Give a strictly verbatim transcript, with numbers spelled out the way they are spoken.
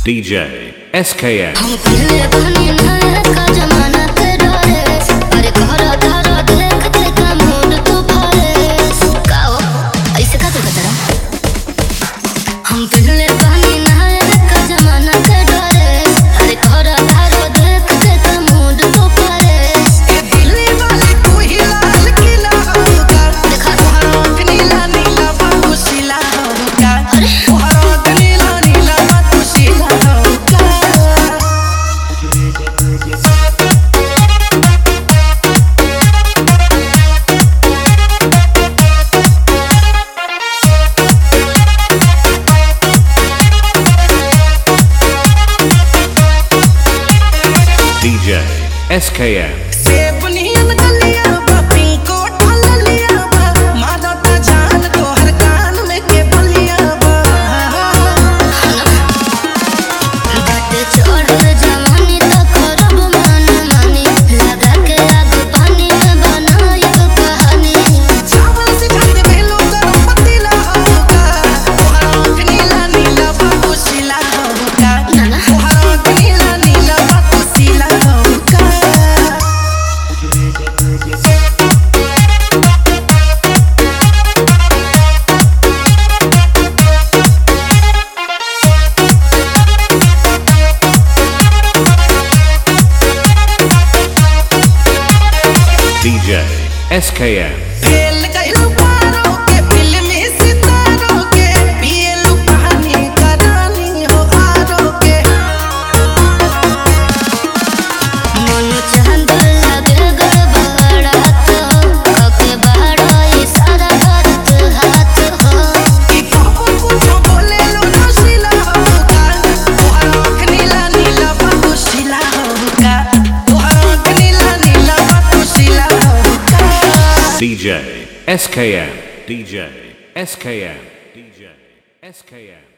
D J S K M हम पहले बनी नायक का जमाना के डरे अरे कहरा धारा देख देख मूड तू भरे काओ ऐसे का तू बता हम पहले बनी नायक का जमाना के डरे अरे कहरा धारा देख देख मूड तू भरे ए दिल्ली वाली तू ही लाल किला होगा देखा तोहरा नीला नीला बाबू सिला होगा अरे तोहरा नीला नीला बाबू सिला होगा D J S K M सेब नियन गलिया बा पिंको ढललिया बा मारत जान तोहर कान में के बलिया बा बात छोड़ जवानी तो करब मन मानी लगा के आग पानी में बनायब कहानी चावल से खाते भेलो गरम पतीला होगा तोहरा नीला नीला बाबू सिला होगा नाना तोहरा नीला नीला बाबू सिला होगा D J S K M fail कइलू पारो के फिल्मी सितारों के पियलू कहानी करानी हो आरो के मन चांद लगे गड़बड़ा तो कके बाड़ो इशारा करत हाथ हो कि कबो कुछ बोले लो नशीला होगा तोहरा नीला नीला बाबू सिला होगा तोहरा नीला नीला बाबू सिला होगा D J S K M D J S K M D J S K M